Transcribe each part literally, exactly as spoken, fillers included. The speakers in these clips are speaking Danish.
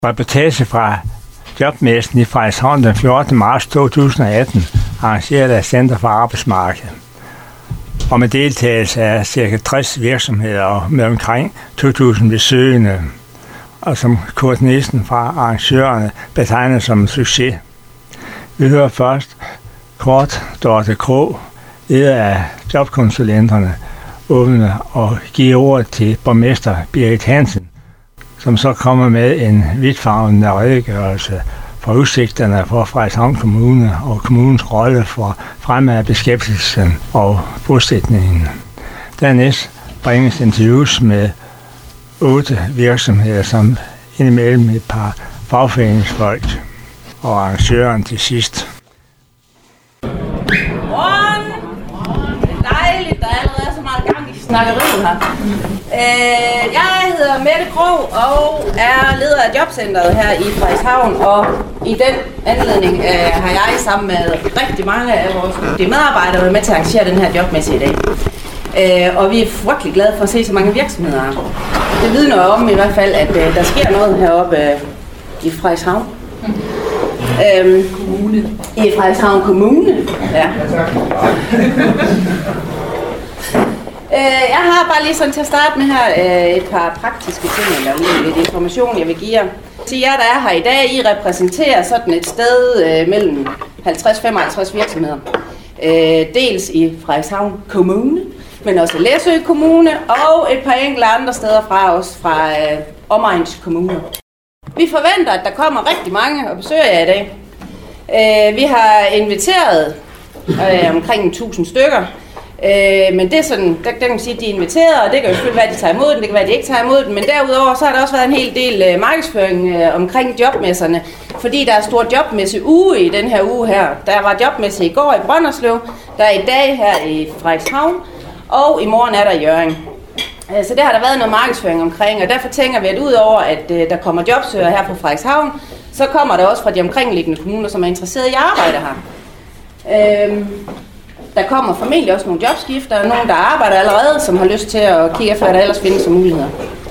Reportage fra jobmessen i Frederikshavn den fjortende marts to tusind og atten, arrangeret af Center for Arbejdsmarked. Og med deltagelse af ca. tres virksomheder og med omkring to tusind besøgende, og som Kurt Nielsen fra arrangørerne betegner som en succes. Vi hører først Kort Dorte Krog, leder af jobkonsulenterne, åbne og give ordet til borgmester Birgit Hansen, som så kommer med en vidtfavnende redegørelse for udsigterne for Frederikshavn Kommune og kommunens rolle for fremme af beskæftigelsen og bosætningen. Dernæst bringes interviews med otte virksomheder, som indimellem et par fagforeningsfolk og arrangøren til sidst. Morgen! Det er dejligt, der er allerede så meget gang i snakkeriet her. Øh, jeg hedder Mette Krog og er leder af jobcentret her i Frederikshavn, og i den anledning øh, har jeg sammen med rigtig mange af vores medarbejdere været med til at arrangere den her jobmesse i dag. Øh, og vi er frygtelig glade for at se så mange virksomheder. Det vidner om i hvert fald, at øh, der sker noget heroppe øh, i Frederikshavn. Øhm, Kommune. I Frederikshavn Kommune, ja. øh, jeg har bare lige sådan til at starte med her øh, et par praktiske ting, eller lidt information, jeg vil give jer. Til jer, der er her i dag, I repræsenterer sådan et sted øh, mellem halvtreds til femoghalvtreds virksomheder. Øh, dels i Frederikshavn Kommune, men også Læsø Kommune, og et par enkelte andre steder fra os, fra øh, omegns kommuner. Vi forventer, at der kommer rigtig mange og besøger jer i dag. Øh, vi har inviteret øh, omkring tusind stykker, øh, men det er sådan, der, der kan man sige, at de er inviteret, og det kan jo selvfølgelig være, at de tager imod den, det kan være, at de ikke tager imod den, men derudover så har der også været en hel del øh, markedsføring øh, omkring jobmesserne, fordi der er stor jobmesse uge i den her uge her. Der var jobmesse i går i Brønderslev, der er i dag her i Frederikshavn, og i morgen er der i Hjørring. Så det har der været noget markedsføring omkring, og derfor tænker vi, at udover at øh, der kommer jobsøgere her fra Frederikshavn, så kommer der også fra de omkringliggende kommuner, som er interesseret i arbejde her. Øhm, der kommer formentlig også nogle jobskifter, og nogle, der arbejder allerede, som har lyst til at kigge efter, hvad der ellers findes som muligheder.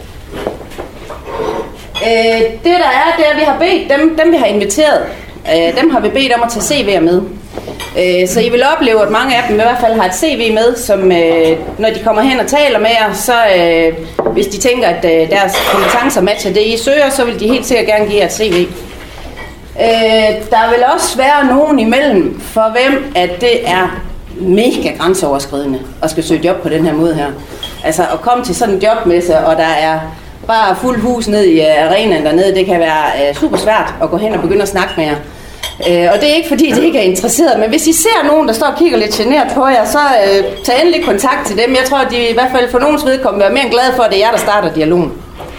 Øh, det der er, det er, at vi har bedt dem, dem vi har inviteret, øh, dem har vi bedt om at tage C V'er med. Så I vil opleve, at mange af dem i hvert fald har et C V med, som når de kommer hen og taler med jer, så hvis de tænker, at deres kompetencer matcher det, I søger, så vil de helt sikkert gerne give jer et C V. Der vil også være nogen imellem, for hvem at det er mega grænseoverskridende at skal søge job på den her måde her. Altså at komme til sådan en jobmesse, og der er bare fuld hus ned i arenaen dernede, det kan være super svært at gå hen og begynde at snakke med jer. Øh, og det er ikke fordi, de ikke er interesseret, men hvis I ser nogen, der står og kigger lidt genert på jer, så øh, tag endelig kontakt til dem. Jeg tror, at de i hvert fald for nogens vedkommende er mere end glade for, at det er jer, der starter dialogen.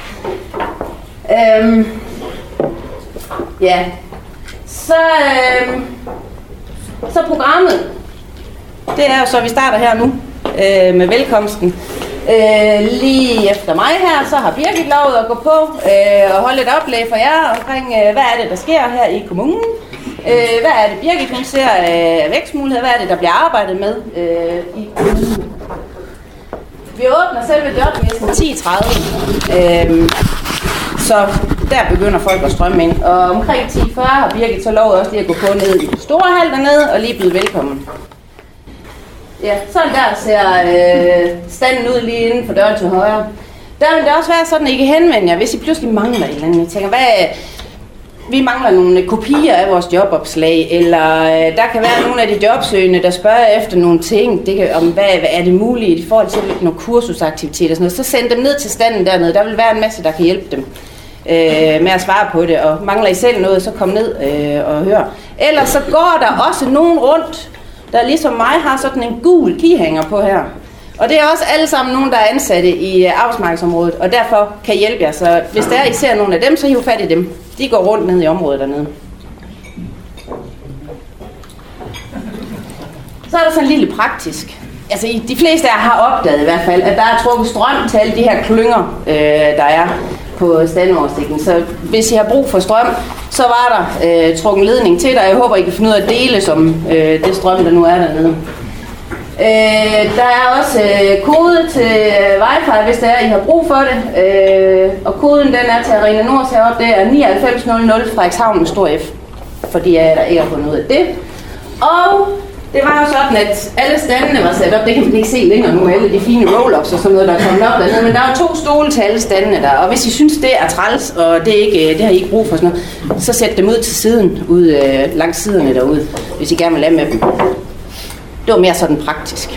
Øhm, ja, så, øh, så programmet, det er jo så, vi starter her nu øh, med velkomsten. Øh, lige efter mig her, så har Birgit lovet at gå på øh, og holde et oplæg for jer omkring, øh, hvad er det, der sker her i kommunen. Øh, hvad er det, Birgit hun ser af øh, vækstmuligheder? Hvad er det, der bliver arbejdet med øh, i kommunen? Vi åbner selve jobmessen ti tredive, øh, så der begynder folk at strømme ind. Og omkring ti fyrre har Birgit så lovet også lige at gå på ned i den store hal dernede og lige byde velkommen. Ja, sådan der ser øh, standen ud lige inden for døren til højre. Der vil det også være sådan, at I kan henvende jer, hvis I pludselig mangler et eller andet. I tænker, hvad, vi mangler nogle kopier af vores jobopslag, eller øh, der kan være nogle af de jobsøgende, der spørger efter nogle ting, det kan, om hvad, hvad er det muligt i forhold til nogle kursusaktiviteter og sådan noget. Så send dem ned til standen dernede, der vil være en masse, der kan hjælpe dem øh, med at svare på det. Og mangler I selv noget, så kom ned øh, og hør. Ellers så går der også nogen rundt, der ligesom mig har sådan en gul keyhanger på her. Og det er også alle sammen nogen, der er ansatte i arbejdsmarkedsområdet, og derfor kan hjælpe jer. Så hvis der er, I ser nogle af dem, så hiv fat i dem. De går rundt ned i området dernede. Så er der sådan en lille praktisk. Altså de fleste af jer har opdaget i hvert fald, at der er trukket strøm til alle de her klynger, øh, der er på standoversigten. Så hvis I har brug for strøm, så var der øh, trukket ledning til dig. Jeg håber, I kan finde ud af at dele som øh, det strøm, der nu er dernede. Øh, der er også øh, kode til wifi, hvis det er, I har brug for det. Øh, og koden den er til Arena Nords heroppe, det er nioghalvfems nul nul Frederikshavn med stor F, fordi jeg der ikke har fundet ud af det. Og det var jo sådan, at alle standene var sat op. Det kan man ikke se længere nu med alle de fine roll-ups og sådan noget, der er kommet op dernede. Men der er to stole til alle standene der. Og hvis I synes, det er træls, og det, er ikke, det har I ikke brug for sådan noget, så sæt dem ud til siden, ud øh, langs siderne derude, hvis I gerne vil lade med dem. Det var mere sådan praktisk.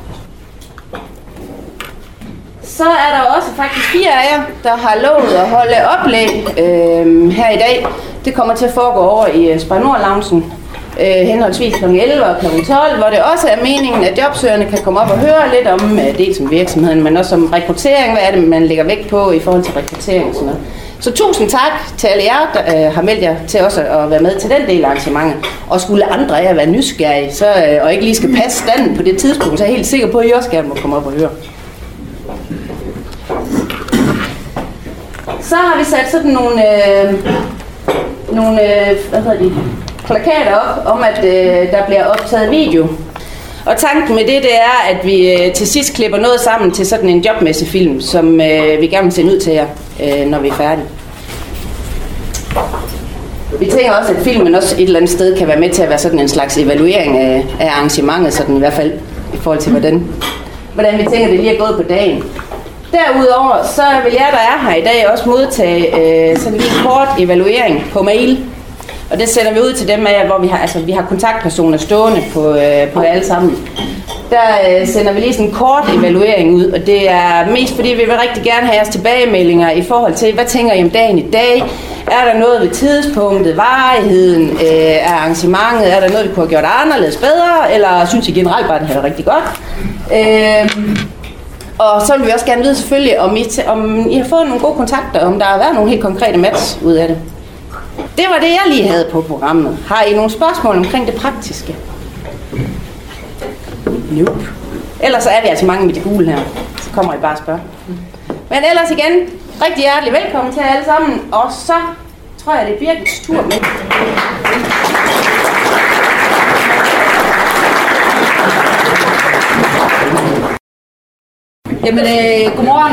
Så er der også faktisk fire af jer, der har lovet at holde oplæg øh, her i dag. Det kommer til at foregå over i Spar Nord-loungen. Øh, henholdsvis klokken elleve og klokken tolv, hvor det også er meningen, at jobsøgerne kan komme op og høre lidt om, øh, dels om virksomheden, men også om rekruttering, hvad er det, man lægger vægt på i forhold til rekruttering og sådan noget. Så tusind tak til alle jer, der øh, har meldt jer til også at være med til den del af arrangementet. Og skulle andre af jer være nysgerrige, så, øh, og ikke lige skal passe standen på det tidspunkt, så er jeg helt sikker på, at I også gerne må komme op og høre. Så har vi sat sådan nogle, øh, nogle øh, hvad hedder de, plakater op om, at øh, der bliver optaget video. Og tanken med det, det er, at vi øh, til sidst klipper noget sammen til sådan en jobmessefilm, som øh, vi gerne vil sende ud til jer, øh, når vi er færdige. Vi tænker også, at filmen også et eller andet sted kan være med til at være sådan en slags evaluering af, af arrangementet, sådan i hvert fald i forhold til, hvordan, hvordan vi tænker, det lige er gået på dagen. Derudover, så vil jeg, der er her i dag, også modtage øh, sådan en kort evaluering på mail. Og det sender vi ud til dem af, hvor vi har, altså, vi har kontaktpersoner stående på, øh, på alle sammen. Der øh, sender vi lige sådan en kort evaluering ud, og det er mest fordi, vi vil rigtig gerne have jeres tilbagemeldinger i forhold til, hvad tænker I om dagen i dag? Er der noget ved tidspunktet, varigheden øh, af arrangementet? Er der noget, vi kunne have gjort anderledes bedre? Eller synes I generelt bare, det her er rigtig godt? Øh, og så vil vi også gerne vide selvfølgelig, om I, om I har fået nogle gode kontakter, om der har været nogle helt konkrete match ud af det. Det var det, jeg lige havde på programmet. Har I nogle spørgsmål omkring det praktiske? Nope. Ellers så er vi altså mange med de gule her. Så kommer I bare og spørger. Men ellers igen, rigtig hjertelig velkommen til jer alle sammen. Og så tror jeg, det er Birgits tur med. Jamen, øh, godmorgen.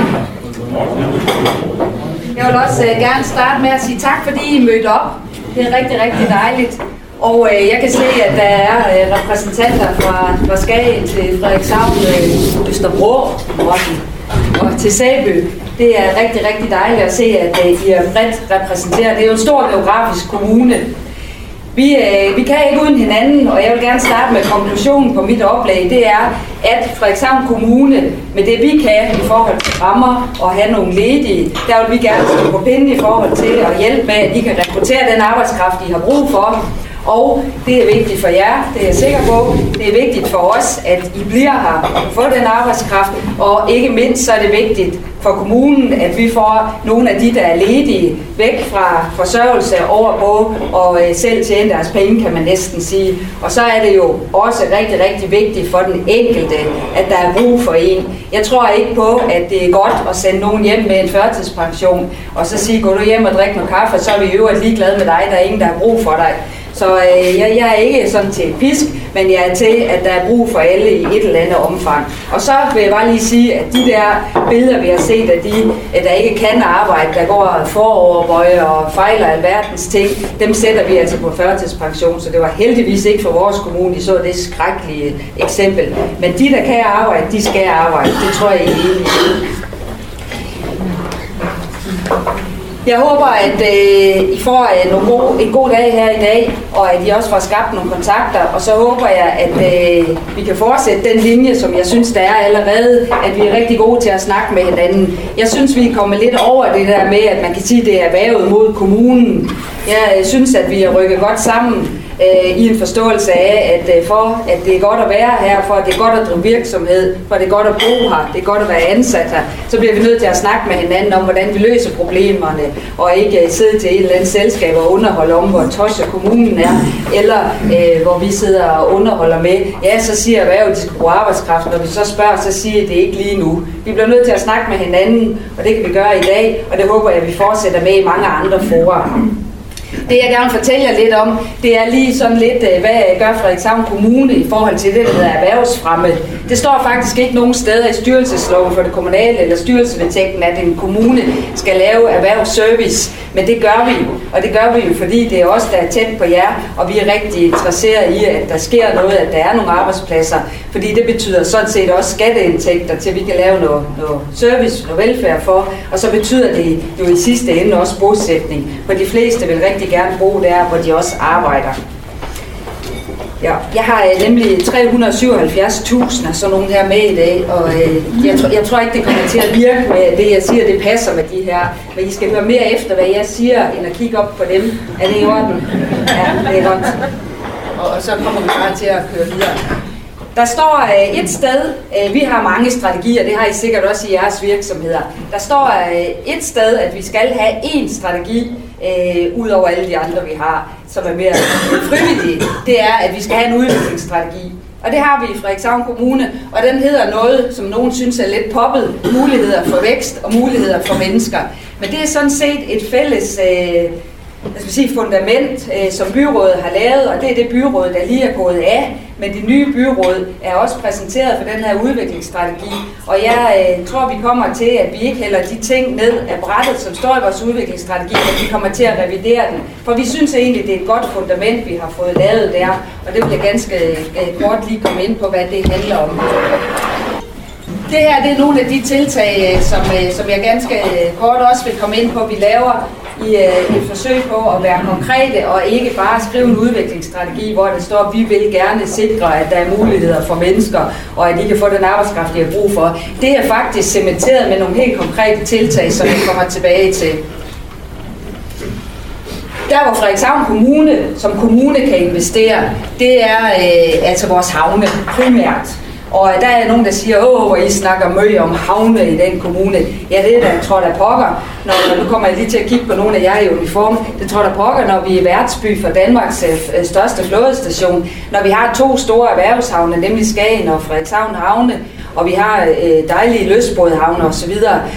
Jeg vil også øh, gerne starte med at sige tak, fordi I mødte op. Det er rigtig, rigtig dejligt. Og øh, jeg kan se, at der er øh, repræsentanter fra, fra Skagen til Frederikshavn, øh, Østerbro og, og til Sæby. Det er rigtig, rigtig dejligt at se, at øh, I er bredt repræsenteret. Det er jo en stor geografisk kommune. Vi, øh, vi kan ikke uden hinanden, og jeg vil gerne starte med konklusionen på mit oplæg. Det er, at Frederikshavn Kommune, med det vi kan i forhold til rammer og have nogle ledige, der vil vi gerne stå på pinden i forhold til at hjælpe med, at I kan rekruttere den arbejdskraft, I har brug for. Og det er vigtigt for jer, det er jeg sikker på. Det er vigtigt for os, at I bliver her og får den arbejdskraft. Og ikke mindst så er det vigtigt for kommunen, at vi får nogle af de, der er ledige, væk fra forsørgelse over på og selv tjene deres penge, kan man næsten sige. Og så er det jo også rigtig, rigtig vigtigt for den enkelte, at der er brug for en. Jeg tror ikke på, at det er godt at sende nogen hjem med en førtidspension, og så sige, gå du hjem og drik noget kaffe, så er vi i øvrigt ligeglade med dig, der er ingen, der har brug for dig. Så øh, jeg, jeg er ikke sådan til pisk, men jeg er til, at der er brug for alle i et eller andet omfang. Og så vil jeg bare lige sige, at de der billeder, vi har set af de, der ikke kan arbejde, der går foroverbøje og fejler alverdens ting, dem sætter vi altså på førtidspension. Så det var heldigvis ikke for vores kommune, de så det skrækkelige eksempel. Men de, der kan arbejde, de skal arbejde. Det tror jeg ikke egentlig. Jeg håber, at øh, I får øh, nogle gode, en god dag her i dag, og at I også får skabt nogle kontakter. Og så håber jeg, at øh, vi kan fortsætte den linje, som jeg synes, der er allerede, at vi er rigtig gode til at snakke med hinanden. Jeg synes, vi er kommet lidt over det der med, at man kan sige, at det er erhvervet mod kommunen. Jeg synes, at vi har rykket godt sammen øh, i en forståelse af, at øh, for at det er godt at være her, for at det er godt at drive virksomhed, for at det er godt at bo her, det er godt at være ansat her, så bliver vi nødt til at snakke med hinanden om, hvordan vi løser problemerne, og ikke uh, sidde til et eller andet selskab og underholde om, hvor tosset kommunen er, eller uh, hvor vi sidder og underholder med, ja, så siger erhvervet, at de skal bruge arbejdskraft, når vi så spørger, så siger det ikke lige nu. Vi bliver nødt til at snakke med hinanden, og det kan vi gøre i dag, og det håber jeg, at vi fortsætter med i mange andre fora. Det jeg gerne vil fortælle jer lidt om, det er lige sådan lidt, hvad gør Frederikshavn Kommune i forhold til det, der hedder erhvervsfremme. Det står faktisk ikke nogen steder i styrelsesloven for det kommunale eller styrelsevedtægten, at en kommune skal lave erhvervsservice, men det gør vi, og det gør vi jo, fordi det er os, der er tæt på jer, og vi er rigtig interesseret i, at der sker noget, at der er nogle arbejdspladser, fordi det betyder sådan set også skatteindtægter til, at vi kan lave noget, noget service, noget velfærd for, og så betyder det jo i sidste ende også bosætning, for de fleste vil rigtig gerne bo der, hvor de også arbejder. Ja, jeg har nemlig tre hundrede og syvoghalvfjerds tusind af sådan nogle her med i dag, og øh, jeg, tror, jeg tror ikke, det kommer til at virke med det, jeg siger, det passer med de her. Men I skal høre mere efter, hvad jeg siger, end at kigge op på dem. Er det i orden? Ja, det er godt. Og, og så kommer vi bare til at køre videre. Der står øh, et sted, øh, vi har mange strategier, det har I sikkert også i jeres virksomheder. Der står øh, et sted, at vi skal have én strategi, øh, ud over alle de andre, vi har, som er mere frivillige. Det er, at vi skal have en udviklingsstrategi. Og det har vi i Frederikshavn Kommune, og den hedder noget, som nogen synes er lidt poppet, muligheder for vækst og muligheder for mennesker. Men det er sådan set et fælles øh, jeg skal sige, fundament, øh, som byrådet har lavet, og det er det byråd, der lige er gået af. Men det nye byråd er også præsenteret for den her udviklingsstrategi, og jeg øh, tror, vi kommer til, at vi ikke hælder de ting ned af brættet, som står i vores udviklingsstrategi, at vi kommer til at revidere den. For vi synes egentlig, det er et godt fundament, vi har fået lavet der, og det vil jeg ganske øh, kort lige komme ind på, hvad det handler om. Det her det er nogle af de tiltag, som, som jeg ganske kort også vil komme ind på, vi laver i et forsøg på at være konkrete og ikke bare skrive en udviklingsstrategi, hvor der står, at vi vil gerne sikre, at der er muligheder for mennesker, og at de kan få den arbejdskraft, de har brug for. Det er faktisk cementeret med nogle helt konkrete tiltag, som vi kommer tilbage til. Der hvor Frederikshavn Kommune som kommune kan investere, det er øh, altså vores havne primært. Og der er nogen, der siger, åh, hvor I snakker møg om havne i den kommune. Ja, det er der, jeg tror, der pokker. Når, nu kommer jeg lige til at kigge på nogle af jer i uniform. Det tror der pokker, når vi er værtsby for Danmarks øh, største flådestation. Når vi har to store erhvervshavne, nemlig Skagen og Frederikshavn Havne, og vi har øh, dejlige løsbådhavne osv.,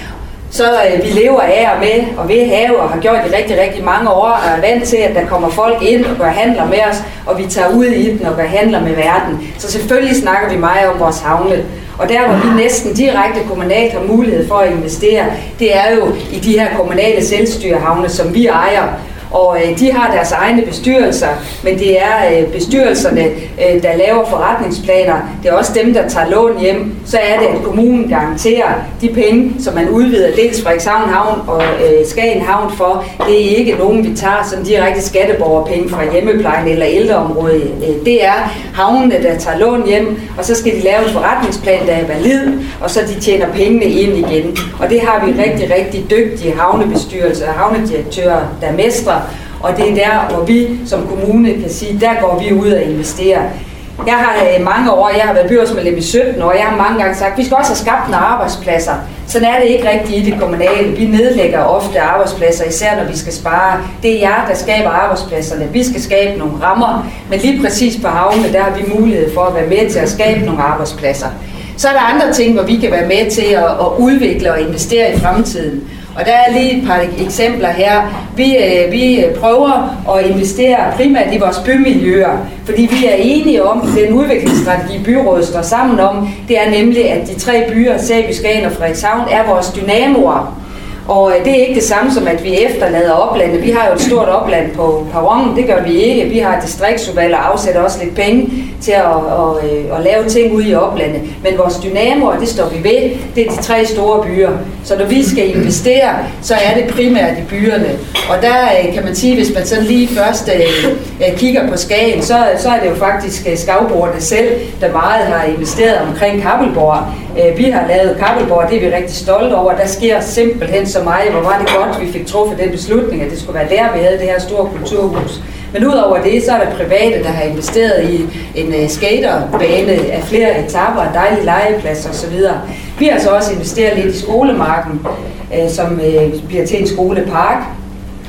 så øh, vi lever af og med og ved have og har gjort det rigtig, rigtig mange år og er vant til, at der kommer folk ind og gør handler med os, og vi tager ud i den og gør handler med verden. Så selvfølgelig snakker vi meget om vores havne. Og der, hvor vi næsten direkte kommunalt har mulighed for at investere, det er jo i de her kommunale selvstyrehavne, som vi ejer. Og øh, de har deres egne bestyrelser, men det er øh, bestyrelserne, øh, der laver forretningsplaner. Det er også dem, der tager lån hjem. Så er det, at kommunen garanterer de penge, som man udvider dels Frederikshavn Havn og øh, Skagen Havn for. Det er ikke nogen, vi tager som direkte skatteborgerpenge fra hjemmeplejen eller ældreområdet. Øh, det er havnene, der tager lån hjem, og så skal de lave en forretningsplan, der er valid, og så de tjener pengene ind igen. Og det har vi rigtig, rigtig dygtige havnebestyrelser og havnedirektører, der mestrer. Og det er der, hvor vi som kommune kan sige, der går vi ud og investerer. Jeg har mange år, jeg har været byrådsmedlem i sytten år, jeg har mange gange sagt, at vi skal også have skabt nogle arbejdspladser. Sådan er det ikke rigtigt i det kommunale. Vi nedlægger ofte arbejdspladser, især når vi skal spare. Det er jer, der skaber arbejdspladserne. Vi skal skabe nogle rammer, men lige præcis på havne, der har vi mulighed for at være med til at skabe nogle arbejdspladser. Så er der andre ting, hvor vi kan være med til at, at udvikle og investere i fremtiden. Og der er lige et par eksempler her. Vi, øh, vi prøver at investere primært i vores bymiljøer, fordi vi er enige om, at den udviklingsstrategi, byrådet står sammen om, det er nemlig, at de tre byer, Sæby, Skagen og Frederikshavn, er vores dynamoer. Og det er ikke det samme som, at vi efterlader oplandet. Vi har jo et stort opland på perronen, det gør vi ikke. Vi har et distriktsudvalg og afsætter også lidt penge til at, at, at, at lave ting ude i oplandet. Men vores dynamoer, det står vi ved, det er de tre store byer. Så når vi skal investere, så er det primært i byerne. Og der kan man sige, hvis man sådan lige først uh, kigger på Skagen, så, så er det jo faktisk skavbrugerne selv, der meget har investeret omkring Kappelborg. Uh, vi har lavet Kappelborg, det er vi rigtig stolte over. Der sker simpelthen så meget, hvor var det godt, vi fik truffet den beslutning, at det skulle være der, vi havde det her store kulturhus. Men udover det, så er der private, der har investeret i en uh, skaterbane af flere etaper, dejlige legepladser osv. Vi har så også investeret lidt i skolemarken, uh, som uh, bliver til en skolepark.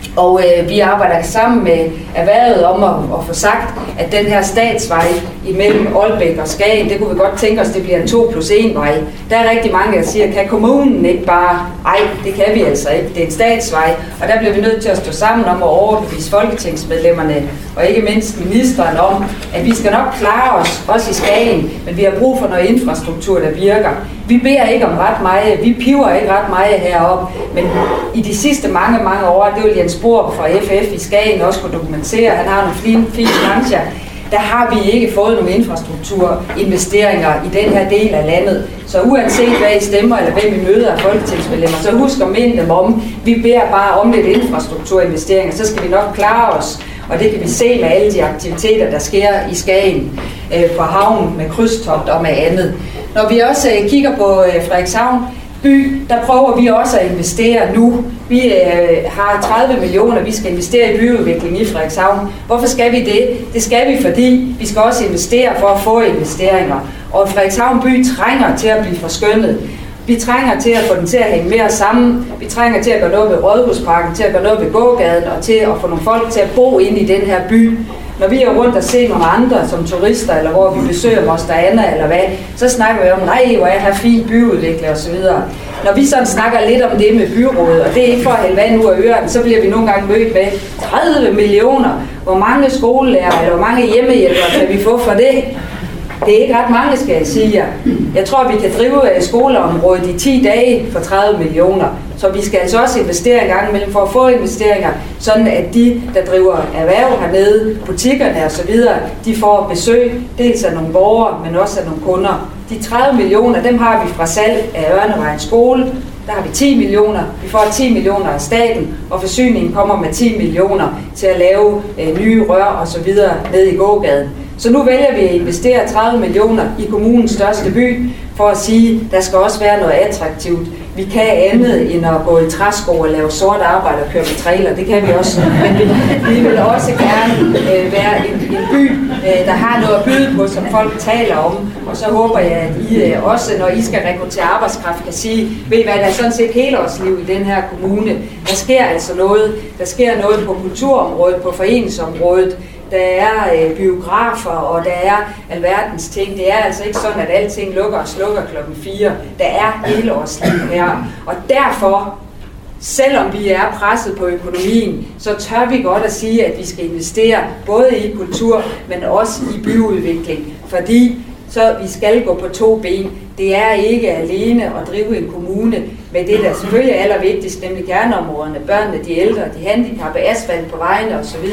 Og øh, vi arbejder sammen med erhvervet om at, at få sagt, at den her statsvej imellem Aalbæk og Skagen, det kunne vi godt tænke os, det bliver en to plus en vej. Der er rigtig mange, der siger, kan kommunen ikke bare? Ej, det kan vi altså ikke. Det er en statsvej, og der bliver vi nødt til at stå sammen om at overbevise folketingsmedlemmerne, og ikke mindst ministeren om, at vi skal nok klare os, også i Skagen, men vi har brug for noget infrastruktur, der virker. Vi beder ikke om ret meget, vi piver ikke ret meget heroppe, men i de sidste mange, mange år, det vil Jens Borup fra F F i Skagen også kunne dokumentere, han har nogle fine, fine brancher, der har vi ikke fået nogle infrastrukturinvesteringer i den her del af landet. Så uanset hvad I stemmer, eller hvem I møder af folketingsmedlemmer, så husk at minde dem om, vi beder bare om lidt infrastrukturinvesteringer, så skal vi nok klare os. Og det kan vi se med alle de aktiviteter, der sker i Skagen, øh, på havnen med krydstogt og med andet. Når vi også øh, kigger på øh, Frederikshavn by, der prøver vi også at investere nu. Vi øh, har tredive millioner, vi skal investere i byudvikling i Frederikshavn. Hvorfor skal vi det? Det skal vi, fordi vi skal også investere for at få investeringer. Og Frederikshavn by trænger til at blive forskønnet. Vi trænger til at få den til at hænge mere sammen. Vi trænger til at gøre noget ved Rådhusparken, til at gøre noget ved gågaden og til at få nogle folk til at bo ind i den her by. Når vi er rundt og ser nogle andre som turister, eller hvor vi besøger Moster Anna eller hvad, så snakker vi om, nej, hvor jeg har fin byudvikling osv. Når vi sådan snakker lidt om det med byrådet, og det er ikke for at hælde vand ud af ørerne, så bliver vi nogle gange mødt med tredive millioner. Hvor mange skolelærer eller hvor mange hjemmehjælpere kan vi få for det? Det er ikke ret mange, skal jeg sige jer. Jeg tror, vi kan drive skoleområdet i ti dage for tredive millioner. Så vi skal altså også investere en gang imellem for at få investeringer, sådan at de, der driver erhverv hernede, butikkerne osv., de får besøg, dels af nogle borgere, men også af nogle kunder. De tredive millioner, dem har vi fra salg af Ørnevejens skole. Der har vi ti millioner. Vi får ti millioner af staten, og forsyningen kommer med ti millioner til at lave øh, nye rør osv. ned i gågaden. Så nu vælger vi at investere tredive millioner i kommunens største by, for at sige, at der skal også være noget attraktivt. Vi kan andet end at gå i træsko og lave sort arbejde og køre med trailer. Det kan vi også. Men vi, vi vil også gerne øh, være en, en by, øh, der har noget at byde på, som folk taler om. Og så håber jeg, at I øh, også, når I skal rekruttere arbejdskraft, kan sige, ved I hvad, der er sådan set helårsliv i den her kommune. Der sker altså noget. Der sker noget på kulturområdet, på foreningsområdet. Der er øh, biografer, og der er alverdens ting. Det er altså ikke sådan, at alting lukker og slukker klokken fire. Der er helårsliv her. Og derfor, selvom vi er presset på økonomien, så tør vi godt at sige, at vi skal investere både i kultur, men også i byudvikling. Fordi så vi skal gå på to ben. Det er ikke alene at drive en kommune med det, der selvfølgelig er allervigtigst, nemlig kerneområderne, børnene, de ældre, de handicappede, asfalt på vejene osv.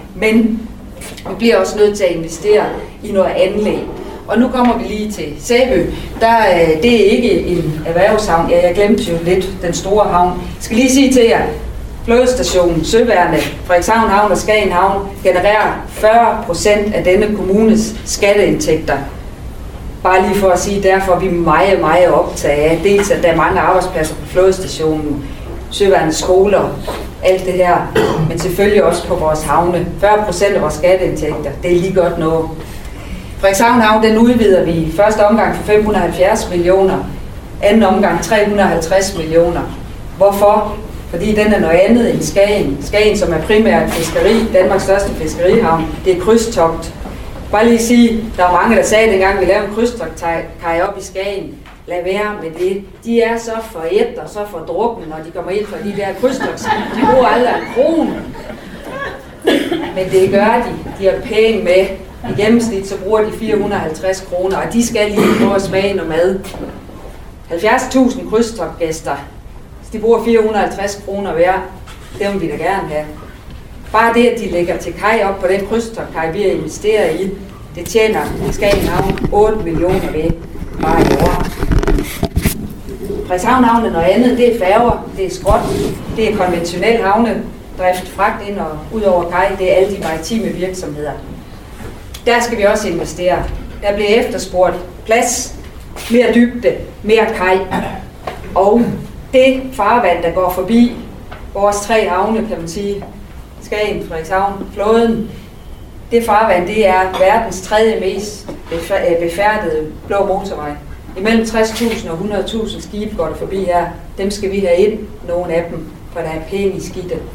Men vi bliver også nødt til at investere i noget anlæg. Og nu kommer vi lige til Sæbø. Der, det er ikke en erhvervshavn. Ja, jeg glemte jo lidt den store havn. Jeg skal lige sige til jer, flådestationen, Søværnet, Frederikshavn Havn og Skagen Havn genererer fyrre procent af denne kommunes skatteindtægter. Bare lige for at sige, derfor er vi meget, meget optaget af. Dels at der er mange arbejdspladser på flådestationen, Søværnets skoler, alt det her, men selvfølgelig også på vores havne. fyrre procent af vores skatteindtægter, det er lige godt noget. Frederikshavn Havn, den udvider vi i første omgang for fem hundrede og halvfjerds millioner, anden omgang tre hundrede og halvtreds millioner. Hvorfor? Fordi den er noget andet end Skagen. Skagen, som er primært fiskeri, Danmarks største fiskerihavn, det er krydstogt. Bare lige sige, der er mange, der sagde dengang, vi lavede en krydstogtkaj op i Skagen. Lad være med det. De er så forædt og så fordrukne, når de kommer ind fra de der krydstogtskib. De bruger aldrig en krone. Men det gør de. De har penge med. I gennemsnit så bruger de fire hundrede og halvtreds kroner, og de skal lige prøve at smage noget mad. halvfjerds tusind krydstogtgæster. De bruger fire hundrede og halvtreds kroner hver. Det vil vi da gerne have. Bare det, at de lægger til kaj op på den krydstogtkaj, vi har investeret i, det tjener Skagen Havn otte millioner ved bare i år. Frederikshavn Havn er noget andet. Det er færger, det er skrot, det er konventionel havnedrift, fragt ind og ud over kaj. Det er alle de maritime virksomheder. Der skal vi også investere. Der bliver efterspurgt plads, mere dybde, mere kaj. Og det farvand, der går forbi vores tre havne, kan man sige, Skagen, Frederikshavn, flåden, det farvand, det er verdens tredje mest befærdede blå motorvej. Imellem tres tusind og hundrede tusind skibe går der forbi her. Dem skal vi have ind, nogle af dem, for der er pæne i skidte.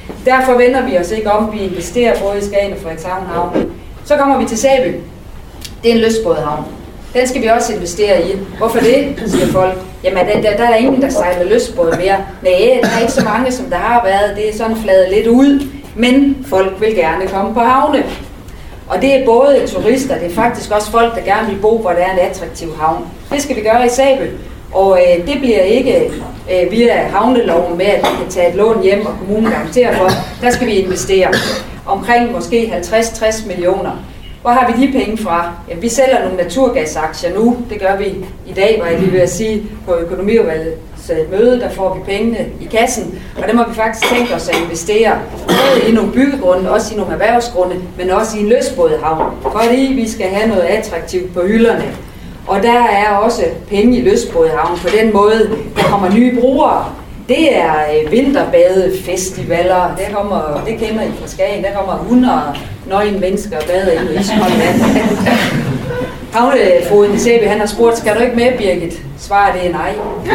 Derfor vender vi os ikke om, vi investerer både i Skagen og Frederikshavn Havn. Så kommer vi til Sæby. Det er en lystbådehavn. Den skal vi også investere i. Hvorfor det, siger folk? Jamen, der, der, der er ingen, der sejler lystbåd mere. Nej, der er ikke så mange, som der har været. Det er sådan fladet lidt ud. Men folk vil gerne komme på havne. Og det er både turister, det er faktisk også folk, der gerne vil bo, hvor der er en attraktiv havn. Det skal vi gøre i Sæby. Og øh, det bliver ikke øh, via havneloven med, at vi kan tage et lån hjem, og kommunen garanterer for. Der skal vi investere omkring måske halvtreds til tres millioner. Hvor har vi de penge fra? Jamen, vi sælger nogle naturgasaktier nu. Det gør vi i dag, var jeg lige ved at sige, på økonomiudvalgets møde. Der får vi pengene i kassen, og dem har vi faktisk tænkt os at investere både i nogle byggegrunde, også i nogle erhvervsgrunde, men også i en lystbådehavn, fordi vi skal have noget attraktivt på hylderne. Og der er også penge i lystbådehavn på den måde, der kommer nye brugere. Det er vinterbadefestivaler, der kommer, det kender I fra Skagen, der kommer hundrede nøgne mennesker og bader i iskoldt vand. Havnefoden i Sæby, han har spurgt, skal du ikke med, Birgit? Svaret det er nej.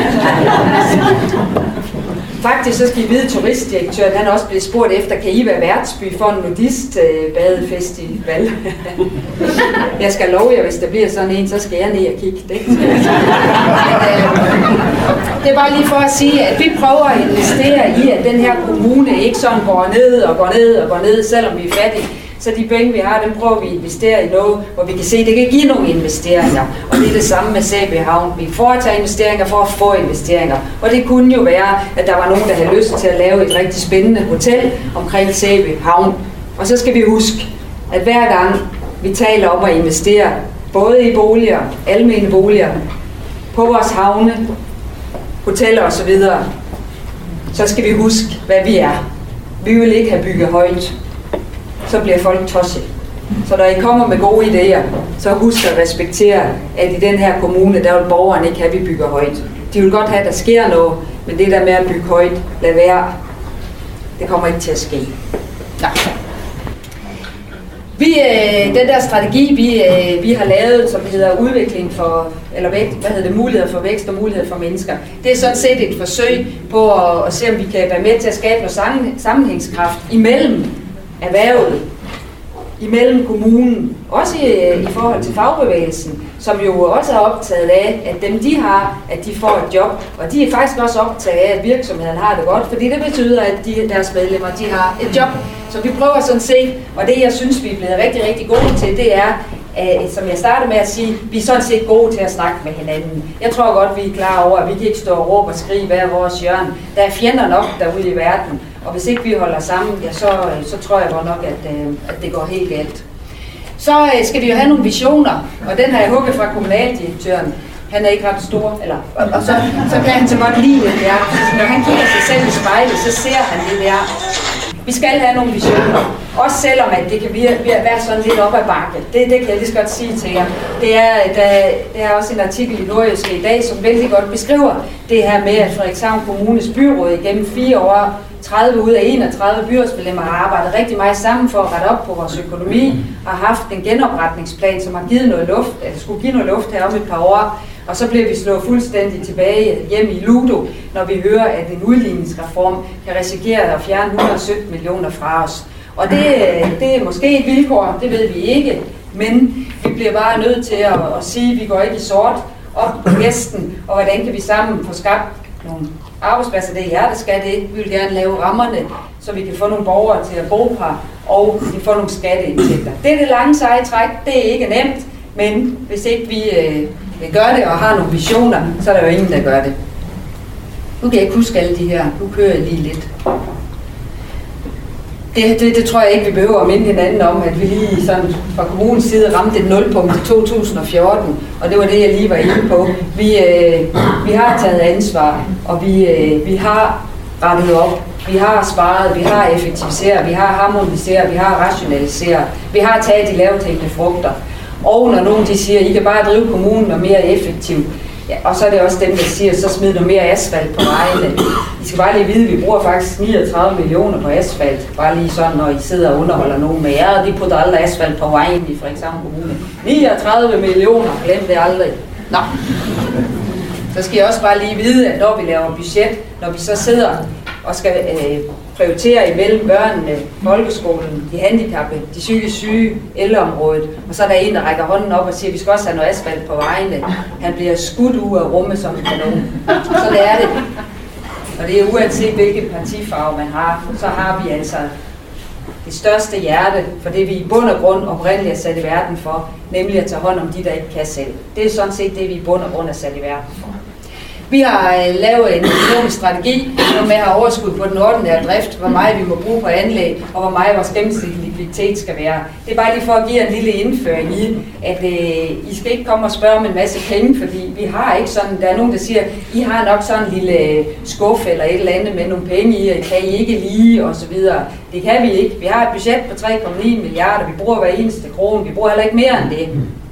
Faktisk så skal I vide, turistdirektøren, han er også blevet spurgt efter, kan I være værtsby for en nudistbadefestival? Jeg skal love jer, hvis der bliver sådan en, så skal jeg ned og kigge. Det, det er bare lige for at sige, at vi prøver at investere i, at den her kommune ikke sådan går ned og går ned og går ned, selvom vi er fattige. Så de penge, vi har, dem prøver vi at investere i noget, hvor vi kan se, at det kan give nogle investeringer. Og det er det samme med Sæby Havn. Vi foretager investeringer for at få investeringer. Og det kunne jo være, at der var nogen, der havde lyst til at lave et rigtig spændende hotel omkring Sæby Havn. Og så skal vi huske, at hver gang vi taler om at investere, både i boliger, almene boliger, på vores havne, hoteller osv., så skal vi huske, hvad vi er. Vi vil ikke have bygget højt. Så bliver folk tosset. Så når I kommer med gode idéer, så husk at respektere, at i den her kommune, der vil borgerne ikke have, at vi bygger højt. De vil godt have, at der sker noget, men det der med at bygge højt, lad være. Det kommer ikke til at ske. Nej. Vi, øh, den der strategi, vi, øh, vi har lavet, som hedder udvikling for, eller vægt, hvad hedder det, muligheder for vækst og muligheder for mennesker, det er sådan set et forsøg på at, at se, om vi kan være med til at skabe noget sammenhængskraft imellem erhvervet, imellem kommunen, også i, i forhold til fagbevægelsen, som jo også er optaget af, at dem de har, at de får et job, og de er faktisk også optaget af, at virksomheden har det godt, fordi det betyder, at de, deres medlemmer de har et job. Så vi prøver sådan set, og det jeg synes, vi er blevet rigtig, rigtig gode til, det er, Uh, som jeg startede med at sige, vi er sådan set gode til at snakke med hinanden. Jeg tror godt, vi er klar over, at vi kan ikke stå og råbe og skrige hver vores hjørne. Der er fjender nok derude i verden, og hvis ikke vi holder sammen, ja, så, så tror jeg godt nok, at, uh, at det går helt galt. Så uh, skal vi jo have nogle visioner, og den har jeg hugget fra kommunaldirektøren. Han er ikke ret stor, eller, og, og så, så kan han så godt lide det der. Når han kigger sig selv i spejlet, så ser han det der. Vi skal have nogle visioner, også selvom at det kan være sådan lidt op ad bakke. Det, det kan jeg lige så godt sige til jer. Det er, der, der er også en artikel i Nordjyske i dag, som vældig godt beskriver det her med, at Frederikshavn Kommunes byråd igennem fire år, tredive ud af enogtredive byrådsmedlemmer har arbejdet rigtig meget sammen for at rette op på vores økonomi, og har haft en genopretningsplan, som har givet noget luft, eller skulle give noget luft her om et par år. Og så bliver vi slået fuldstændig tilbage hjem i Ludo, når vi hører, at en udligningsreform kan risikere at fjerne et hundrede og sytten millioner fra os. Og det, det er måske et vilkår, det ved vi ikke, men vi bliver bare nødt til at, at sige, at vi går ikke i sort op på hesten, og hvordan kan vi sammen få skabt nogle arbejdspladser, det er jer, der skal det. Vi vil gerne lave rammerne, så vi kan få nogle borgere til at bo her, og vi får nogle skatteindtægter. Det er det lange seje træk, det er ikke nemt, men hvis ikke vi øh, gør det og har nogle visioner, så er der jo ingen, der gør det. Nu kan jeg ikke huske alle de her, nu kører jeg lige lidt. Det, det, det tror jeg ikke, vi behøver at minde hinanden om, at vi lige sådan fra kommunens side ramte et nulpunkt i to tusind og fjorten, og det var det, jeg lige var inde på. Vi, øh, vi har taget ansvar, og vi, øh, vi har rettet op, vi har sparet, vi har effektiviseret, vi har harmoniseret, vi har rationaliseret, vi har taget de lavthængende frugter. Og når nogen de siger, at I kan bare drive kommunen og mere effektivt, ja, og så er det også dem, der siger, så smid noget mere asfalt på vejene. I skal bare lige vide, at vi bruger faktisk niogtredive millioner på asfalt. Bare lige sådan, når I sidder og underholder nogen med jer, de putter aldrig asfalt på vejen i Frederikshavn Kommune. niogtredive millioner, glem det aldrig. Nå. Så skal I også bare lige vide, at når vi laver budget, når vi så sidder og skal øh, prioritere imellem børnene, folkeskolen, de handicappede, de psykisk syge, ældreområdet. Og så er der en, der rækker hånden op og siger, at vi skal også have noget asfalt på vejene. Han bliver skudt ud af rummet som en kanon. Så det er det. Og det er uanset hvilken partifarve man har, så har vi altså det største hjerte for det, vi i bund og grund oprindeligt er sat i verden for, nemlig at tage hånd om de, der ikke kan selv. Det er sådan set det, vi i bund og grund er sat i verden for. Vi har øh, lavet en økonomisk strategi, hvor med at have overskud på den ordinære drift, hvor meget vi må bruge på anlæg, og hvor meget vores gennemsnitlige likviditet skal være. Det er bare lige for at give en lille indføring i, at øh, I skal ikke komme og spørge om en masse penge, fordi vi har ikke sådan, der er nogen, der siger, I har nok sådan en lille skuffe eller et eller andet med nogle penge i, og kan I ikke lige, og så videre. Det kan vi ikke. Vi har et budget på tre komma ni milliarder, vi bruger hver eneste krone, vi bruger heller ikke mere end det.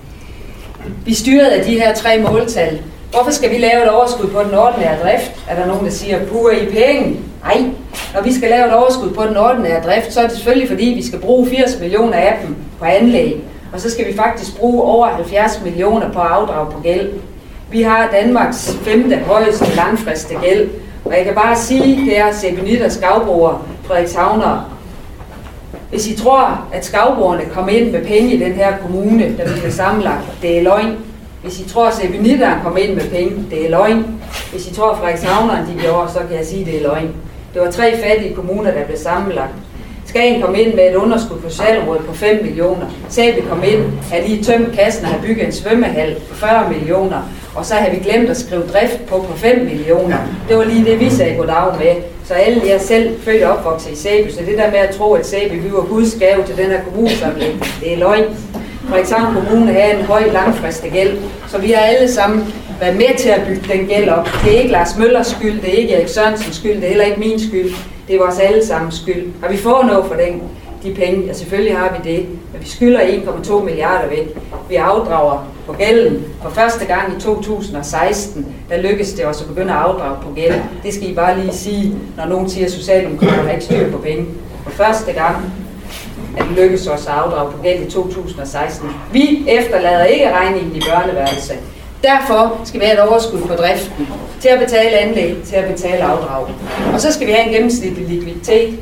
Vi styrer af de her tre måltal. Hvorfor skal vi lave et overskud på den ordinære drift? Er der nogen, der siger, puh, I penge? Nej. Når vi skal lave et overskud på den ordinære drift, så er det selvfølgelig, fordi vi skal bruge firs millioner af dem på anlæg. Og så skal vi faktisk bruge over halvfjerds millioner på afdrag på gæld. Vi har Danmarks femte højeste langfristede gæld. Og jeg kan bare sige, det er Sebenit og Skavbroer, Frederikshavnere. Hvis I tror, at Skavbroerne kommer ind med penge i den her kommune, der bliver sammenlagt, det er løgn. Hvis I tror, at Sebenitteren kom ind med penge, det er løgn. Hvis I tror, at Frederikshavneren de gjorde, så kan jeg sige, at det er løgn. Det var tre fattige kommuner, der blev sammenlagt. Skagen kom ind med et underskud på socialområdet på fem millioner. Sæbe kom ind, havde lige tømt kassen og havde bygget en svømmehal på fyrre millioner. Og så havde vi glemt at skrive drift på på fem millioner. Det var lige det, vi sagde goddag med. Så alle jer selv født og opvokset i Sæbe. Så det der med at tro, at Sæbe vi var Guds gave til den her kommunesamling, det er løgn. Frederikshavn Kommune havde en høj langfristet gæld, så vi har alle sammen været med til at bygge den gæld op. Det er ikke Lars Møllers skyld, det er ikke Erik Sørensens skyld, det er heller ikke min skyld, det er vores allesammens skyld. Har vi fået noget for den, de penge? Ja, selvfølgelig har vi det, men vi skylder en komma to milliarder væk. Vi afdrager på gælden. For første gang i to tusind og seksten, der lykkedes det også at begynde at afdrage på gæld. Det skal I bare lige sige, når nogen siger, at Socialdemokraterne har ikke styr på penge. For første gang at det lykkes os at afdrage på gæld i to tusind og seksten. Vi efterlader ikke regningen i børneværelse. Derfor skal vi have et overskud på driften til at betale anlæg, til at betale afdrag. Og så skal vi have en gennemsnitlig likviditet.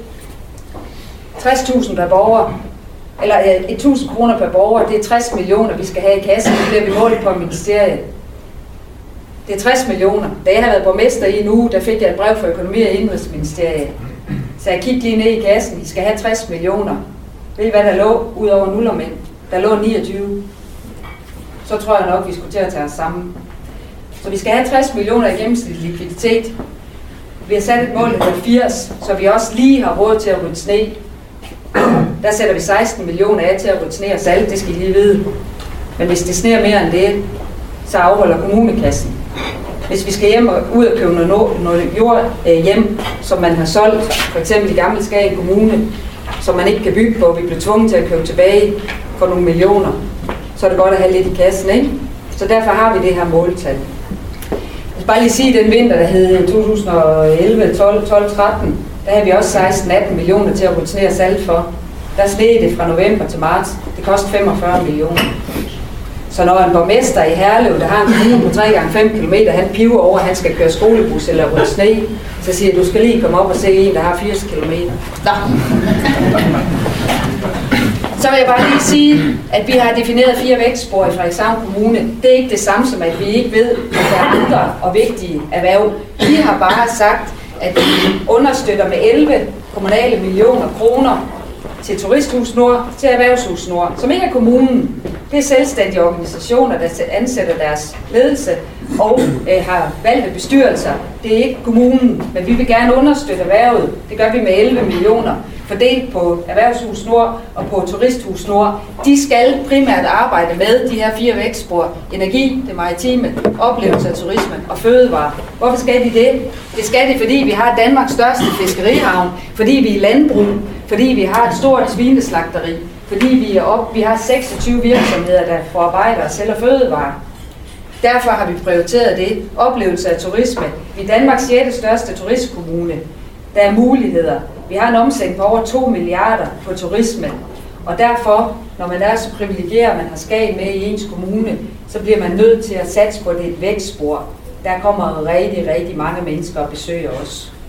tres tusind per borger, eller tusind kroner per borger, det er tres millioner, vi skal have i kassen. Det bliver vi målt på ministeriet. Det er tres millioner. Da jeg har været borgmester i en uge, der fik jeg et brev fra Økonomi- og Indenrigsministeriet. Så jeg kiggede lige ned i kassen, I skal have tres millioner. Ved I hvad der lå ud over nullermænd? Der lå niogtyve. Så tror jeg nok, vi skulle til at tage os sammen. Så vi skal have tres millioner i gennemsnitlig likviditet. Vi har sat et mål på firs, så vi også lige har råd til at rydde sne. Der sætter vi seksten millioner af til at rydde sne og salt, det skal I lige vide. Men hvis det sneer mere end det, så afholder kommunekassen. Hvis vi skal hjem og ud og købe noget, noget jord øh, hjem, som man har solgt, for eksempel i Gammel Skagen Kommune, som man ikke kan bygge på, vi bliver tvunget til at købe tilbage for nogle millioner, så er det godt at have lidt i kassen, ikke? Så derfor har vi det her måltal. Jeg skal bare lige sige, at den vinter, der hed to tusind og elleve, tolv, tolv, tretten, der havde vi også seksten atten millioner til at rydde sne og salt for. Der sned det fra november til marts. Det kostede femogfyrre millioner. Så når en borgmester i Herlev, der har en kommune på tre gange fem kilometer, han piver over, at han skal køre skolebus eller rydde sne, så siger jeg, du skal lige komme op og se en, der har firs kilometer. Nå. Så vil jeg bare lige sige, at vi har defineret fire vækstspor i Frederikshavn Kommune. Det er ikke det samme som, at vi ikke ved, at der er andre og vigtige erhverv. Vi har bare sagt, at vi understøtter med elleve kommunale millioner kroner til Turisthus Nord, til Erhvervshus Nord, som ikke er kommunen. Det er selvstændige organisationer, der ansætter deres ledelse og øh, har valgte bestyrelser. Det er ikke kommunen, men vi vil gerne understøtte erhvervet. Det gør vi med elleve millioner, fordelt på Erhvervshus Nord og på Turisthus Nord. De skal primært arbejde med de her fire vækstspor: energi, det maritime, oplevelse af turisme og fødevare. Hvorfor skal de det? Det skal de, fordi vi har Danmarks største fiskerihavn, fordi vi er landbrug, fordi vi har et stort svineslagteri, fordi vi er op, vi har seksogtyve virksomheder, der forarbejder og sælger fødevarer. Derfor har vi prioriteret det. Oplevelse af turisme. Vi er Danmarks sjette største turistkommune. Der er muligheder. Vi har en omsætning på over to milliarder på turisme. Og derfor, når man er så privilegeret, man har Skagen med i ens kommune, så bliver man nødt til at satse på det et vækstspor. Der kommer rigtig, rigtig mange mennesker og besøger os.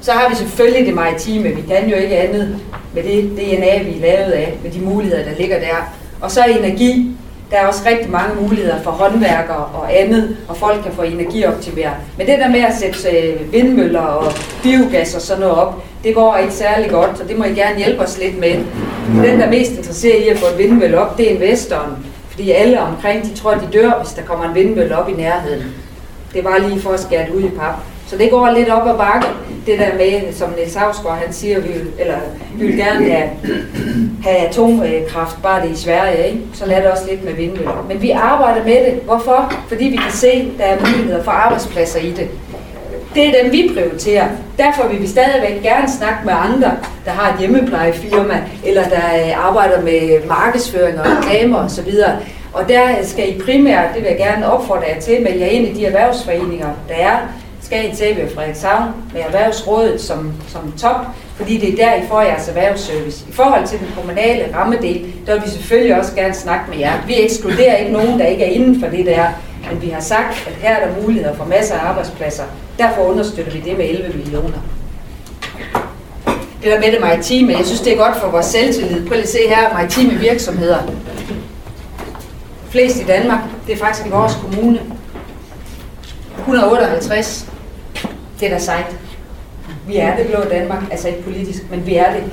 Så har vi selvfølgelig det maritime. Vi kan jo ikke andet med det D N A, vi er lavet af, med de muligheder, der ligger der. Og så energi. Der er også rigtig mange muligheder for håndværkere og andet, og folk kan få energioptimere. Men det der med at sætte vindmøller og biogas og sådan noget op, det går ikke særlig godt, så det må I gerne hjælpe os lidt med. Den, der er mest interesseret i at få en vindmølle op, det er investoren. Fordi alle omkring, de tror, de dør, hvis der kommer en vindmølle op i nærheden. Det er bare lige for at skære det ud i pap. Så det går lidt op ad bakke, det der med, som Niels Hausgaard, han siger, vi vil, eller vi vil gerne have, have atomkraft, bare det i Sverige, ikke? Så lader det også lidt med vindmøller. Men vi arbejder med det. Hvorfor? Fordi vi kan se, at der er muligheder for arbejdspladser i det. Det er dem, vi prioriterer. Derfor vil vi stadigvæk gerne snakke med andre, der har et hjemmeplejefirma, eller der arbejder med markedsføring og reklamer osv. Og der skal I primært, det vil jeg gerne opfordre jer til, melde jer ind i de erhvervsforeninger, der er. Skagen, Sæby og Frederikshavn med Erhvervsrådet som, som top, fordi det er der, I får jeres erhvervsservice. I forhold til den kommunale rammedel, der vil vi selvfølgelig også gerne snakke med jer. Vi ekskluderer ikke nogen, der ikke er inden for det der, men vi har sagt, at her er der muligheder for masser af arbejdspladser. Derfor understøtter vi det med elleve millioner. Det der med det maritime, jeg synes, det er godt for vores selvtillid. Prøv lige at se her, maritime virksomheder. Flest i Danmark, det er faktisk i vores kommune. et hundrede og otteoghalvtreds. Det er da sejt. Vi er det blå Danmark, altså ikke politisk, men vi er det.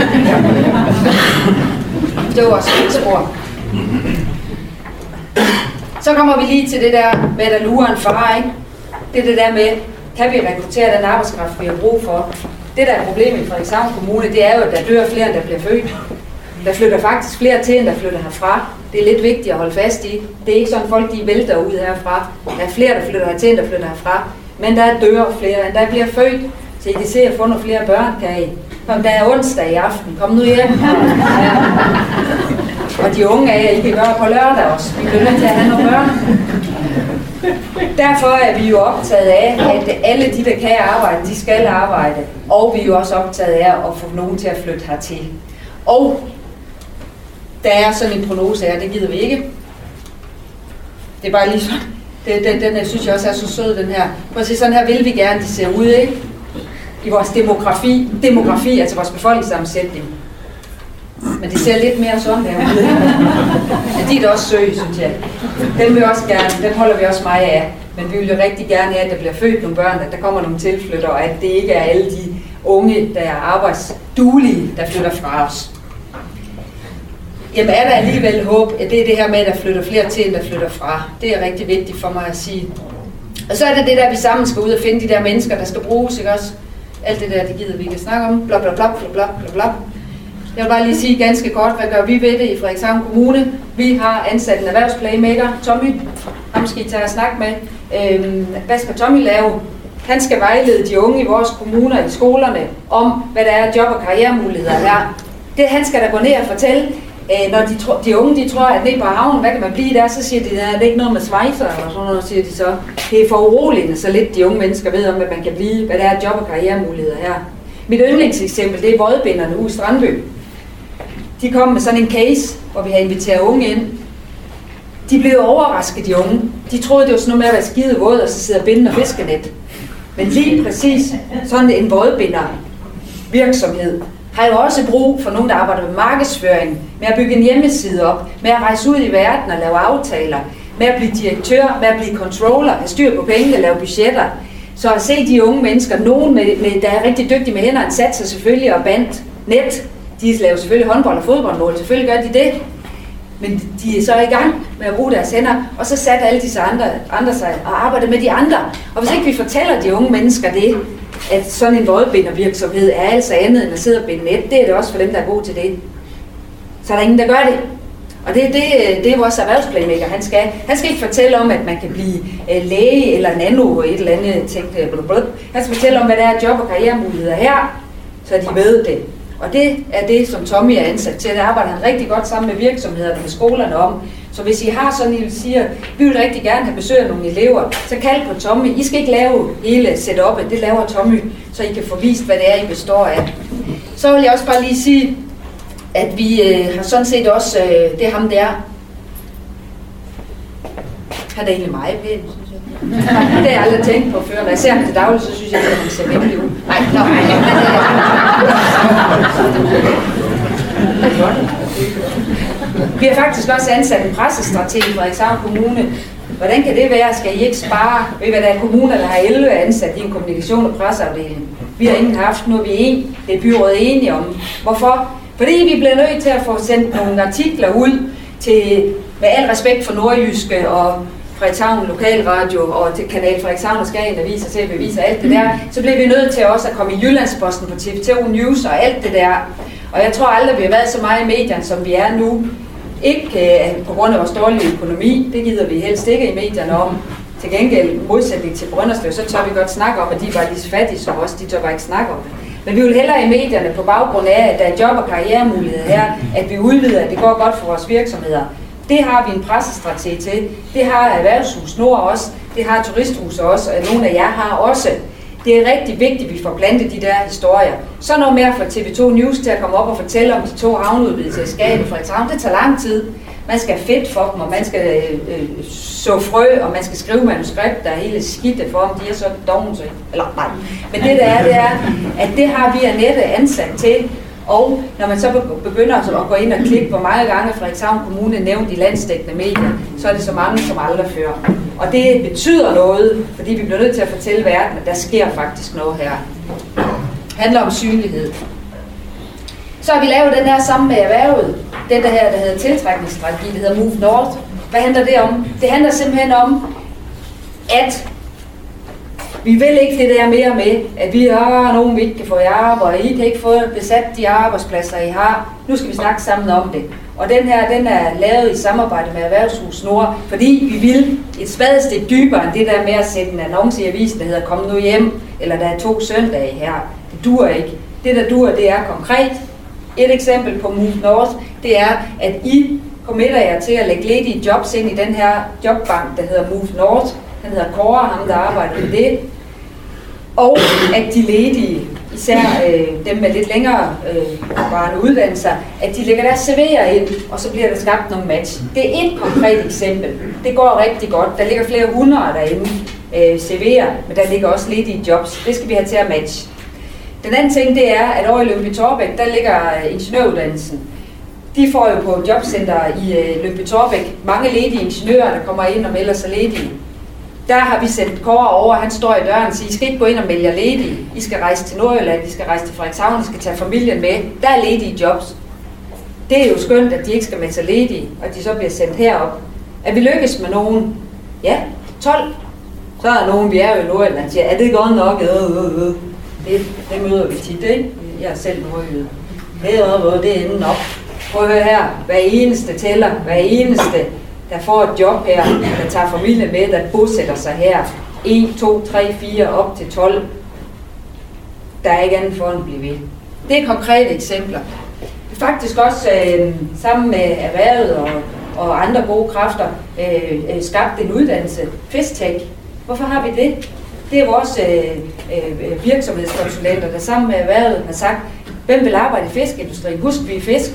Det var vores spor. Så kommer vi lige til det der med, at der lurer en far, ikke? Det er det der med, kan vi rekruttere den arbejdskraft, vi har brug for? Det der er problemet i Frederikshavn Kommune, det er jo, at der dør flere, end der bliver født. Der flytter faktisk flere til, end der flytter herfra. Det er lidt vigtigt at holde fast i. Det er ikke sådan, folk de vælter ud herfra. Der er flere, der flytter hertil, end der flytter herfra. Men der dør flere, end der bliver født. Så I kan se at få nogle flere børn, kan I. Kom, der er onsdag i aften. Kom nu hjem. Og de unge er, I kan gøre på lørdag også. Vi bliver nødt til at have nogle børn. Derfor er vi jo optaget af, at alle de, der kan arbejde, de skal arbejde. Og vi er jo også optaget af at få nogen til at flytte hertil. Og der er sådan en prognose her, det gider vi ikke. Det er bare lige sådan. Det, den, den synes jeg også er så sød, den her. Prøv at se, sådan her vil vi gerne, de ser ud, ikke? I vores demografi, demografi, altså vores befolkningssammensætning. Men det ser lidt mere sådan der. Ja, de er da også søge, synes jeg. Dem vil også gerne, dem holder vi også meget af. Men vi vil jo rigtig gerne have, at der bliver født nogle børn, at der kommer nogle tilflyttere, og at det ikke er alle de unge, der er arbejdsduelige, der flytter fra os. Jamen er der alligevel håb, at det er det her med, at der flytter flere til, end der flytter fra. Det er rigtig vigtigt for mig at sige. Og så er det det der, vi sammen skal ud og finde de der mennesker, der skal bruges, ikke også? Alt det der, det gider vi kan snakke om. Bla bla bla bla bla bla bla. Jeg vil bare lige sige ganske kort, hvad gør vi ved det i Frederikshavn Kommune? Vi har ansat en erhvervsplaymaker, Tommy. Ham skal I tage og snakke med. Øhm, hvad skal Tommy lave? Han skal vejlede de unge i vores kommuner, i skolerne, om hvad der er job- og karrieremuligheder her. Det han skal da gå ned og fortælle. Når de, tro, de unge de tror, at ned på havnen, hvad kan man blive der, så siger de, at det er ikke noget med svejser, eller sådan noget, siger de så. Det er for uroligende, så lidt de unge mennesker ved om, hvad man kan blive, hvad der er job- og karrieremuligheder her. Mit yndlingseksempel, det er Vodbinderne ude i Strandby. De kom med sådan en case, hvor vi har inviteret unge ind. De blev overrasket, de unge. De troede, det var sådan noget med at være skide våd, og så sidde og binde og fiskenet. Men lige præcis sådan en vådbinder virksomhed har jo også brug for nogen, der arbejder med markedsføring, med at bygge en hjemmeside op, med at rejse ud i verden og lave aftaler, med at blive direktør, med at blive controller, have styr på penge og lave budgetter. Så at se de unge mennesker, nogen, med, med, der er rigtig dygtige med hænderne, sat sig selvfølgelig og bandt net. De laver selvfølgelig håndbold og fodboldmål, selvfølgelig gør de det. Men de er så i gang med at bruge deres hænder, og så satte alle disse andre, andre sig og arbejder med de andre. Og hvis ikke vi fortæller de unge mennesker det, at sådan en vådbindervirksomhed er altså andet end at sidde og binde net, det er det også for dem, der er gode til det. Så er der ingen, der gør det. Og det, det, det er vores erhvervsplaymaker. Han skal, han skal ikke fortælle om, at man kan blive læge eller nano et eller andet tænkt. Han skal fortælle om, hvad der er job- og karrieremuligheder her, så de ved det. Og det er det, som Tommy er ansat til. Der arbejder han rigtig godt sammen med virksomhederne, med skolerne om. Så hvis I har sådan, I siger, vi vil rigtig gerne have besøg af nogle elever, så kald på Tommy. I skal ikke lave hele setup'et, det laver Tommy, så I kan få vist, hvad det er, I består af. Så vil jeg også bare lige sige, at vi øh, har sådan set også, øh, det er ham der. Han er egentlig meget pæn, synes jeg. Det har jeg aldrig tænkt på før. Når jeg ser ham til daglig, så synes jeg, at han ser vemmelig ud. Nej, nej, nej. Vi har faktisk også ansat en pressestrateg i Frederikshavn Kommune. Hvordan kan det være? Skal I ikke spare? Ved I hvad, der er kommuner, der har elleve ansat i en kommunikation- og presseafdeling. Vi har ingen haft, nu er vi en. Det er byrådet enige om. Hvorfor? Fordi vi bliver nødt til at få sendt nogle artikler ud til, med al respekt for Nordjyske og Frederikshavn Lokalradio og til Kanal Frederikshavn og Skagen Avis og T V Avis og alt det der, så bliver vi nødt til også at komme i Jyllandsposten på T V to News og alt det der. Og jeg tror aldrig, vi har været så meget i medierne, som vi er nu. Ikke øh, på grund af vores dårlige økonomi, det gider vi helst ikke i medierne om. Til gengæld, modsætning til Brønderslev, så tør vi godt snakke om, at de var lige så fattige som os, de tør bare ikke snakke om det. Men vi vil hellere i medierne på baggrund af, at der er job- og karrieremuligheder her, at vi udvider, at det går godt for vores virksomheder. Det har vi en pressestrategi til. Det har Erhvervshus Nord også. Det har Turisthus også, og nogle af jer har også. Det er rigtig vigtigt, at vi får plantet de der historier. Så noget mere for T V to News til at komme op og fortælle om de to havneudvidelser i Skagen og Frederikshavn. Det tager lang tid. Man skal have fedt for dem, og man skal øh, så frø, og man skal skrive manuskript, der er hele skidte for dem. De er så dogne, eller nej. Men det der er, det er, at det har vi Annette ansat til. Og når man så begynder at gå ind og klikke, hvor mange gange Frederikshavn Kommune nævnt i landsdækkende medier, så er det så mange som aldrig før. Og det betyder noget, fordi vi bliver nødt til at fortælle verden, at der sker faktisk noget her. Det handler om synlighed. Så har vi lavet den her sammen med erhvervet. Den der her, der hedder tiltrækningsstrategi, der hedder Move North. Hvad handler det om? Det handler simpelthen om, at vi vil ikke det der mere med, at vi har nogen, vi ikke kan få i arbejde, og I kan ikke få besat de arbejdspladser, I har. Nu skal vi snakke sammen om det. Og den her, den er lavet i samarbejde med Erhvervshus Nord, fordi vi vil et spadestik dybere end det der med at sætte en annonce i avisen, der hedder Kom nu hjem, eller der er to søndage her. Det duer ikke. Det der duer, det er konkret. Et eksempel på Move North, det er, at I committer jer til at lægge ledige jobs ind i den her jobbank, der hedder Move North. Han hedder Kåre, ham der arbejder med det. Og at de ledige, især øh, dem med lidt længere øh, varende uddannelser, at de lægger deres C V'er ind, og så bliver der skabt nogle match. Det er et konkret eksempel. Det går rigtig godt. Der ligger flere hundrede derinde øh, C V'er, men der ligger også ledige jobs. Det skal vi have til at matche. Den anden ting, det er, at over i Lyngby-Taarbæk, der ligger ingeniøruddannelsen. De får jo på jobcenter i øh, Lyngby-Taarbæk mange ledige ingeniører, der kommer ind og melder sig ledige. Der har vi sendt Kåre over, han står i døren og siger, I skal ikke gå ind og melde jer ledige. I skal rejse til Nordjylland, I skal rejse til Frederikshavn, I skal tage familien med. Der er ledige jobs. Det er jo skønt, at de ikke skal melde sig ledige, og de så bliver sendt herop. Er vi lykkes med nogen? Ja, tolv. Så er der nogen, vi er jo i Nordjylland, siger, er det godt nok? Det, det møder vi tit, ikke? Jeg er selv nordjyde. Det er hvor det ender nok. Prøv at høre her, hver eneste tæller, hver eneste, der får et job her, der tager familien med, der bosætter sig her. en, to, tre, fire, op til tolv. Der er ikke andet for at blive ved. Det er konkrete eksempler. Det er faktisk også øh, sammen med erhvervet og, og andre gode kræfter øh, skabt en uddannelse, Fisktech. Hvorfor har vi det? Det er vores øh, øh, virksomhedskonsulenter, der sammen med erhvervet har sagt, hvem vil arbejde i fiskeindustrien? Husk, vi er fisk.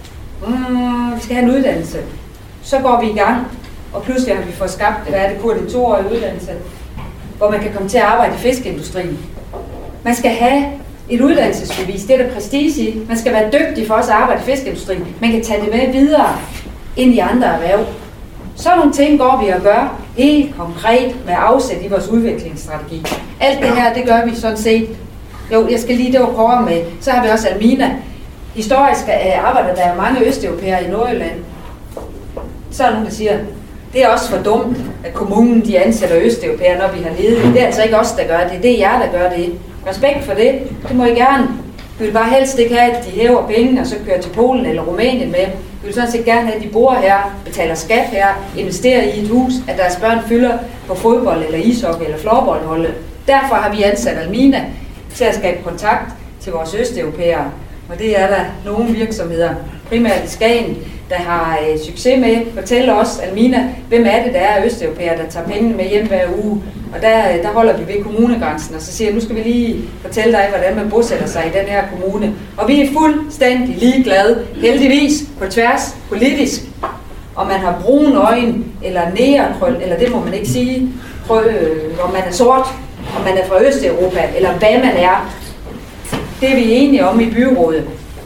Mm, vi skal have en uddannelse. Så går vi i gang, og pludselig har vi fået skabt, hvad er det, Kurt, en toårig uddannelse, hvor man kan komme til at arbejde i fiskeindustrien. Man skal have et uddannelsesbevis, det er der prestige i. Man skal være dygtig for også at arbejde i fiskeindustrien. Man kan tage det med videre ind i andre erhverv. Så nogle ting går vi og gør helt konkret med afsæt i vores udviklingsstrategi. Alt det her, det gør vi sådan set. Jo, jeg skal lige det var Kåre med. Så har vi også Almina. Historisk arbejder der er mange østeuropæere i Nordjylland. Så er der nogen, der siger, det er også for dumt, at kommunen de ansætter østeuropæere, når vi har ledet. Det er altså ikke os, der gør det. Det er jer, der gør det. Respekt for det. Det må I gerne. Vi vil bare helst ikke have, at de hæver penge og så kører til Polen eller Rumænien med. Vi vil sådan set gerne have, at de bor her, betaler skat her, investerer i et hus, at deres børn fylder på fodbold eller ishockey eller floorballholdet. Derfor har vi ansat Almina til at skabe kontakt til vores østeuropæere. Og det er der nogle virksomheder, primært i Skagen, der har øh, succes med. Fortæller os, Almina, hvem er det, der er østeuropæere, der tager pengene med hjem hver uge. Og der, der holder vi ved kommunegrænsen, og så siger jeg, nu skal vi lige fortælle dig, hvordan man bosætter sig i den her kommune. Og vi er fuldstændig ligeglade, heldigvis, på tværs, politisk. Om man har brune øjne, eller nærekrøl, eller det må man ikke sige, om man er sort, om man er fra Østeuropa, eller hvad man er. Det er vi enige om i byrådet.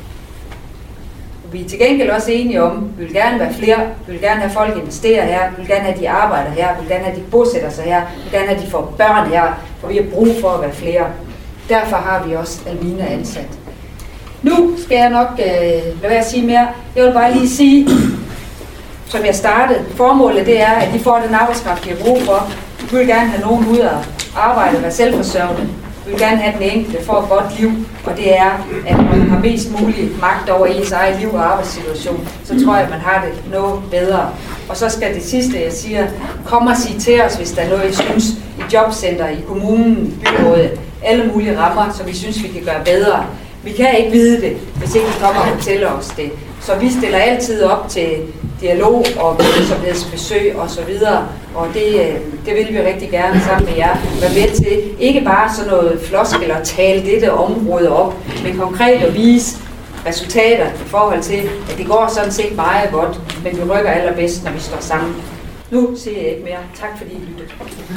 Vi er til gengæld også enige om, vi vil gerne være flere, vi vil gerne have folk investerer her, vi vil gerne have, de arbejder her, vi vil gerne have, de bosætter sig her, vi vil gerne have, de får børn her, for vi har brug for at være flere. Derfor har vi også Almina ansat. Nu skal jeg nok øh, lade være at sige mere. Jeg vil bare lige sige, som jeg startede, formålet det er, at de får den arbejdskraft, de har brug for. Vi vil gerne have nogen ud at arbejde og være selvforsørgende. Vi vil gerne have den enkelte for et godt liv, og det er, at når man har mest mulig magt over ens eget liv og arbejdssituation, så tror jeg, at man har det noget bedre. Og så skal det sidste, jeg siger, kom og sige til os, hvis der er noget, I synes, i jobcenter, i kommunen, byrådet, alle mulige rammer, som vi synes, vi kan gøre bedre. Vi kan ikke vide det, hvis ikke I kommer og fortæller os det. Så vi stiller altid op til dialog og virksomhedsbesøg og så videre, og det, det vil vi rigtig gerne sammen med jer være med til. Ikke bare sådan noget floskel og tale dette område op, men konkret at vise resultater i forhold til, at det går sådan set meget godt, men vi rykker allerbedst, når vi står sammen. Nu siger jeg ikke mere. Tak fordi I lyttede.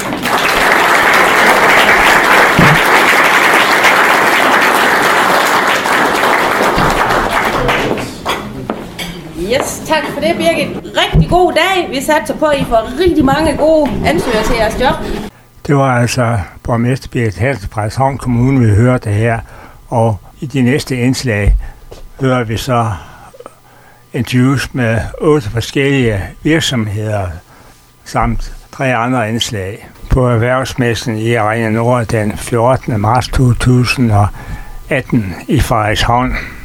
Yes, tak for det, Birgit. Rigtig god dag. Vi satser på, at I får rigtig mange gode ansøgere til jeres job. Det var altså borgmester Birgit Hassel fra Frederikshavn Kommune, vi hørte her. Og i de næste indslag hører vi så interviews med otte forskellige virksomheder samt tre andre indslag på erhvervsmessen i Arena Nord den fjortende marts to tusind og atten i Frederikshavn.